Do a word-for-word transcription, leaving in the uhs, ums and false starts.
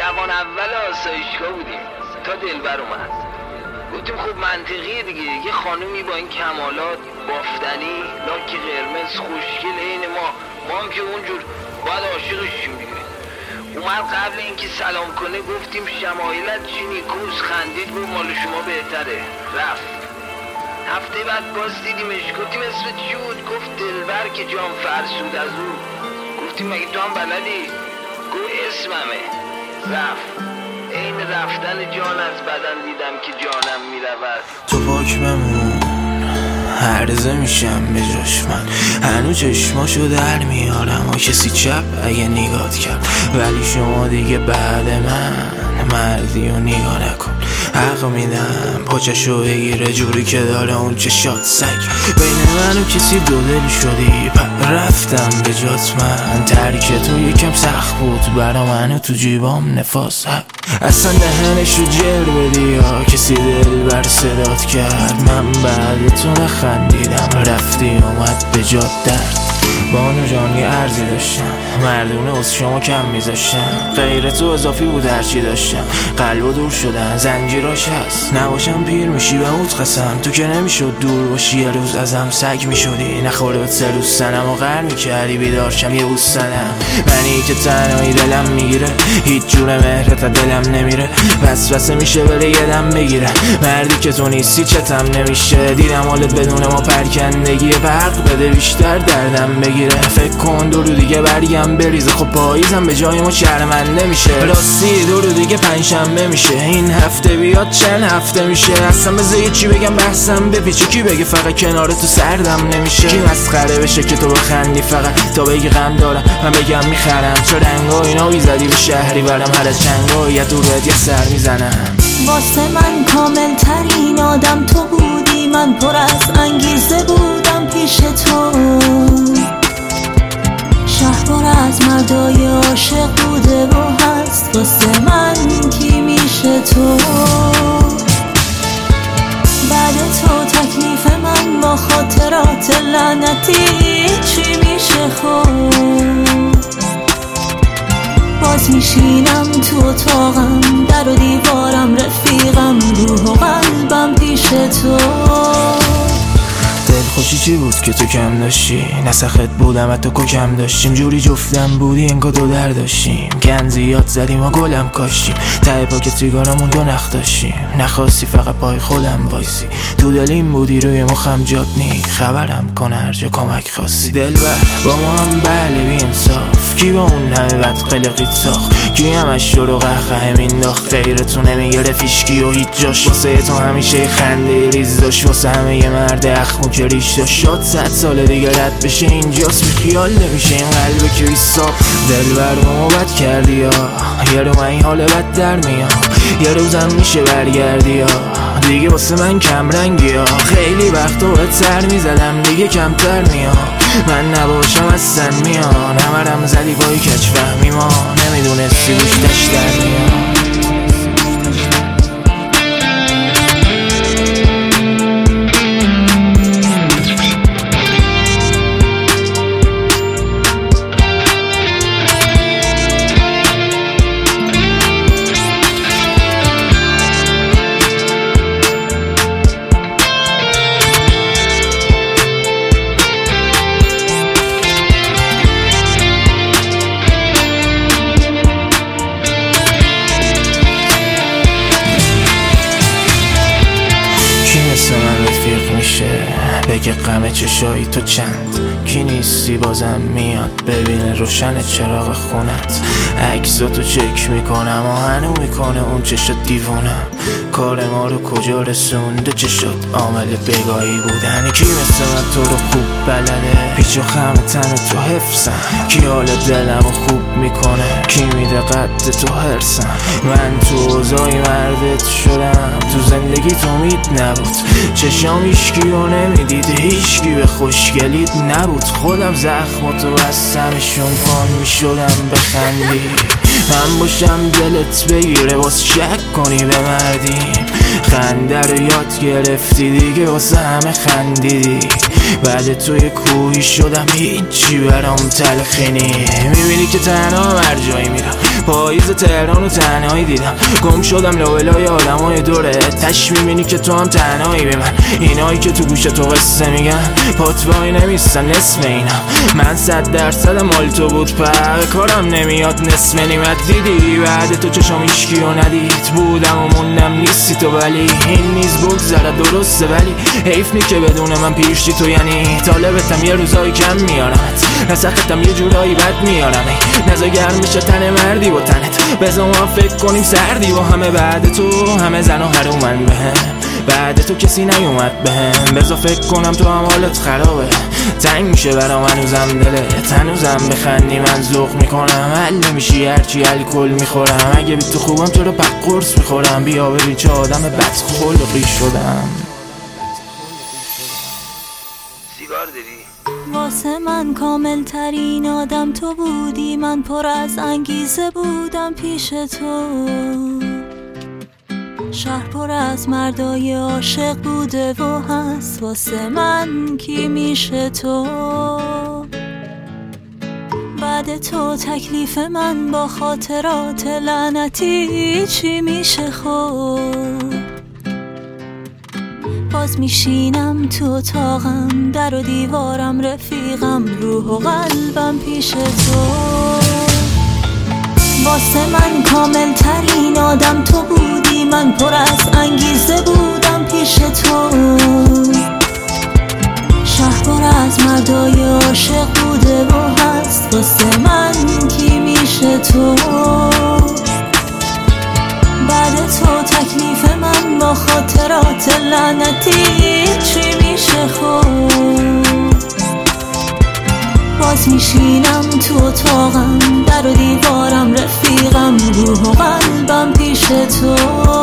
جوان اول آسایشگاه بودیم تا دلبر اومد. گفتیم خب منطقیه دیگه، یه خانومی با این کمالات بافتنی، لاک قرمز، خوشگل عین ما ما هم که اونجور باید عاشقشیم دیگه. اومد قبل اینکه سلام کنه گفتیم شمایلت چی نیکوست، خندید گفت مال شما بهتره، رفت. هفته بعد باز دیدیمش، گفتیم اسمت چی بود؟ گفت دلبر که جام فرسود از او. گفتیم مگه تو هم بلدی؟ گفت اسممه، رفت. این رفتن جان از بدن دیدم که جانم میرود. تو پاک بمون، هرزه میشم به جاش من، هنو چشماشو در میارم و کسی چپ اگه نگات کرد، ولی شما دیگه بعد من مردی و نگاه نکن. حق میدم پاچشو بگیره جوری که داره اون چشات سگ. بین من و کسی دو دل شدی پر رفتم به جات من، ترک تو یکم سخت بود برا منو تو جیبام نفاس. اصلا دهنشو جر بدی یا کسی دل بر صدات کرد، من بعد تو نخندیدم رفتی اومد به جات درد. بانو جان یه عرضی داشتم، مردونه از شما کم میذاشتم، غیر تو اضافی بود هرچی داشتم، قلب و دور شدن زنجیراش هست، نباشم پیر میشی به موت قسم، تو که نمیشد دور باشی یه روز ازم سگ میشدی، نخورد سه روز سنم و غر میکردی بیدارشم یه بوس سنم. منی که تنهایی دلم میگیره، هیچ جور مهرت دلم نمیره، وسوسه میشه بره یه دم بگیره، مردی که تو نیستی چتم نمیشه، دیدم حالت بدون ما پرکندگی برق بده بیشتر دردم بگیره، فکر کن دو رو دیگه برگم بریزه، خب پاییزم به جای ما شرمنده میشه، راستی دو رو دیگه پنجشنبه میشه، این هفته بیاد چند هفته میشه، اصلا بذار یه چی بگم بحثم بپیچه، کی بگه فقط کنار تو سردم نمیشه، کی مسخره بشه که تو بخندی فقط تا بگی غم دارم من بگم میخرم، چه رنگا اینا بیزدی به شهری برم، هر از چنگا یه دور بهت یه سر میزنم. واسه من کامل ترین آدم تو بودی، من پر از انگیزه بودم پیش تو، شهر از مردای عاشق بوده و هست، واسه من کی میشه تو؟ بعد تو تکلیف من با خاطرات لعنتی چی میشه خود؟ باز میشینم تو اتاقم، در و دیوارم رفیقم، روح و قلبم پیش تو. دلخوشی چی بود که تو کم داشتی؟ نسخت بودم و تو که کم داشتیم، جوری جفتم بودی انگار دو در داشتیم، گن زیاد زدیم و گلم کاشتیم، ته پاکت سیگارمون دو نخ داشتیم، نخواستی فقط پای خودم وایسی، تو دلیم بودی روی مخم جات نی، خبرم کن هر جا کمک خواستی. دلبر با ما هم بله بی انصاف، کی با اون همه بد قلقیت ساخت، کی همش رو قهقه مینداخت، غیر تو نمیگره فیشکی و هیچ جاش، واسه تو همیشه خنده ریز داشت، واسه همه یه مرد اخمو که ریش داشت، شاد صد سال دیگه رد بشه اینجاست، بی خیال نمیشه این قلبه که ایسا. دلبر با ما بد کردی یا یه رو من این حال بد در میام، یه روزم میشه برگردی یا دیگه واسه من کم رنگی یا، خیلی وقت رو سر میزدم دیگه کمتر میام، من نباشم از سن میان، همرم زدی بایی کچ فهمی ما، نمیدونستی گوشتش در میان. بگه غم چشایی تو چند، کی نیستی بازم میاد ببینه روشن چراغ خونت، عکسا تو چک میکنم آهنو میکنه اون چشات دیوونم، کار ما رو کجا رسونده چشات عامل بگاهی بودن، کی مثل من تو رو خوب بلده پیچ و خم تن تو حفظم، کی حال دلم رو خوب میکنه، کی میده قد تو هرسم، من تو اوضاعی مردت شدم، تو زندگی تو امید نبود، چشام هیشکی رو نمیدید، هیشکی به خوشگلیت نبود، خودم زخماتو بستمشون پان میشدم بخندی، من باشم دلت بگیره باز شک کنی به مردیم، خنده رو یاد گرفتی دیگه واسه همه خندیدی، بعد توی روحی شدم هیچی برام تلخینی. میبینی که تنها هر جایی میرم، پاییز تهران و تنهایی دیدم. گم شدم لابلای آدم های دوره، تش میبینی که تو هم تنهایی به من. اینایی که تو گوش تو قصه میگن پاتوایی نمیستن نصف اینا. من صد درصد مال تو بود پر کارم نمیاد نصف نیمت. دیدی بعد تو چشم ایشکی و ندید بودم و موندم نیستی تو، ولی این نیز بگذره درسته. ولی حیف نی که بدون من پیشتی تو، یعنی طالبتم یه روزایی کم میارمت، نسختم یه جورایی بد میارم. نزا گرم میشه تن مردی با تنت، بزا ما فکر کنیم سردی با همه. بعد تو همه زن و حرومن بهم، بعد تو کسی نیومد بهم. بزا فکر کنم تو هم حالت خرابه، تنگ میشه برام هنوزم دلت. هنوزم بخندی من ذوق میکنم، حل نمیشی هرچی الکل میخورم. اگه بی تو خوبم تو رو پق قرص میخورم. بیا ببین چه آدم بد خلقی شدم. سیگار داری؟ واسه من کامل ترین آدم تو بودی، من پر از انگیزه بودم پیش تو. شهر پر از مردای عاشق بوده و هست، واسه من کی میشه تو؟ بعد تو تکلیف من با خاطرات لعنتی چی میشه خود؟ باز میشینم تو اتاقم، در و دیوارم رفیقم، روح و قلبم پیش تو. واسه من کامل ترین آدم تو بودی، من پر از انگیزه بودم پیش تو. شهر پر از مردای عاشق بوده و هست، واسه من کی میشه تو؟ بعد تو تکلیف من با خاطرات لعنتی چی میشه خود؟ باز میشینم تو اتاقم، در و دیوارم رفیقم، روح و قلبم پیش تو.